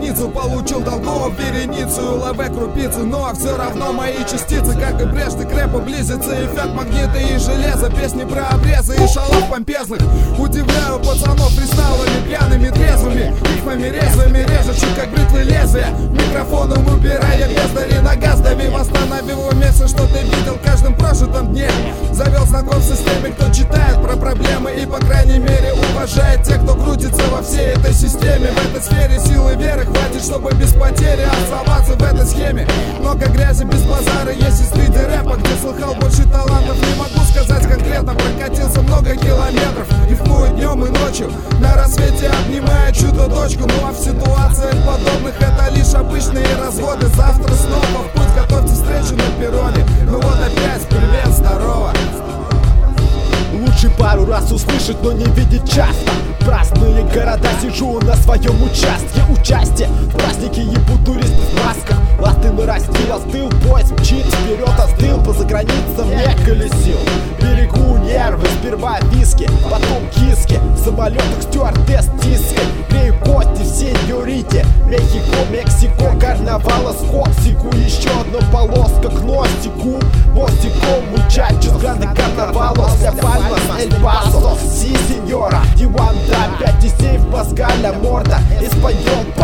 границу, получил долгов вереницу, ЛВ крупицы, но все равно мои частицы, как и прежде, к рэпу близится эффект магнита и железа. Песни про обрезы и шалов помпезных удивляю пацанов фристайлами, пьяными, трезвыми, рифмами резвыми, режущих как бритвы лезвия, микрофоном убирая бездари на газ, дави, восстановил место, что ты видел каждым прожитом дне. Завел знакомство с теми, кто читает про проблемы и, по крайней мере, уважает тех, кто крутится во всей этой системе. В этой сфере силы веры хватит, чтобы без потери оставаться в этой схеме. Много грязи без базара есть и среди рэпа, где слыхал больше талантов. Не могу сказать конкретно, прокатился много километров, рифмую днем и ночью, на рассвете обнимая чудо-дочку. Ну а в ситуациях подобных это лишь обычные разводы. Завтра снова в путь, готовьте встречу на перроне. Ну вот опять, привет, здорово. Лучше пару раз услышать, но не видеть часто. Праздные города, сижу на своем участке. Участие в празднике ебу турист в масках. Ласты нарастил, остыл, поезд мчит вперед, остыл. По заграницам не колесил. Берегу нервы, сперва виски, потом киски. В самолетах стюардесс тиской. Грею кости в сеньорите. Мехико, Мексико, карнавала сход. Секу еще одна полоска к носику. Мостиком мучачу с граны карнавала. Для Пальмас, Эль Пасо, си, сеньора. Диван, да, 5 десей в Паскаля морда. И споем